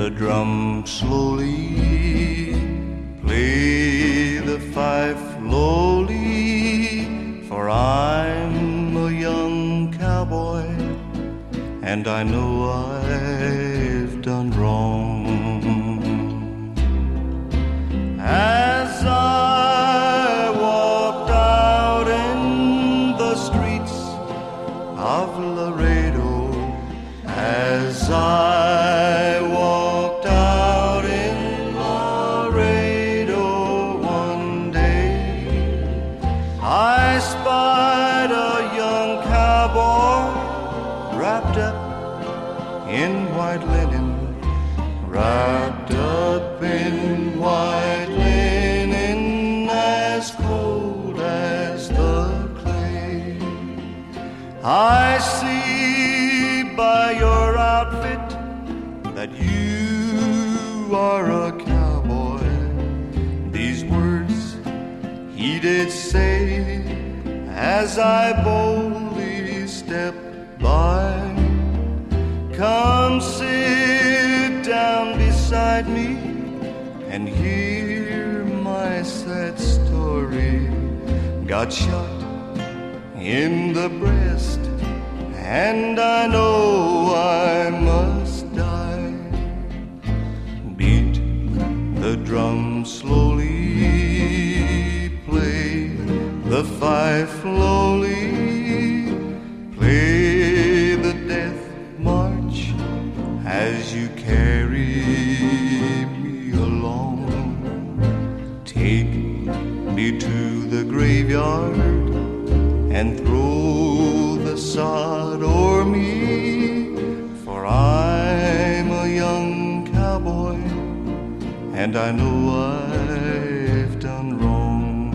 the drum slowly, play the fife lowly, for I'm a young cowboy, and I know I've done wrong. As I walked out in the streets of Laredo, as I walked out in Laredo one day, I spied a young cowboy wrapped up in white linen, wrapped up in white linen, as cold as the clay. I see by your outfit that you are a cowboy. These words he did say as I boldly stepped by. Come sit down beside me and hear my sad story. Got shot in the breast, and I know I must die. Beat the drum slowly, play the fife lowly, play the death march as you carry me along. Take me to the graveyard and throw the sod o'er me, for I'm a young cowboy, and I know I've done wrong.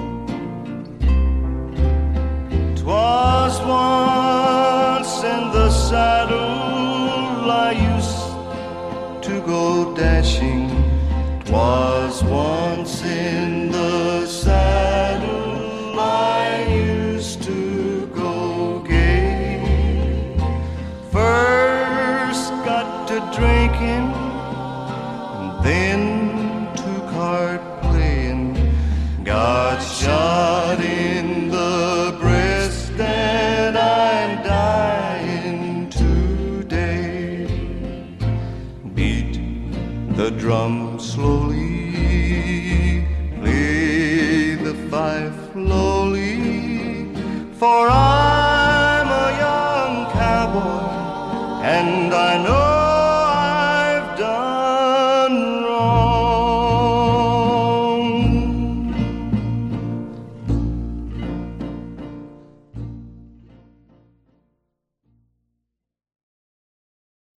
'Twas once in the saddle I used to go dashing. 'Twas once in the saddle I used to go gay. First got to drinking, and then took heart playing. Got shot in the breast, and I'm dying today. Beat the drum slowly, play the fife lowly, for I'm a young cowboy, and I know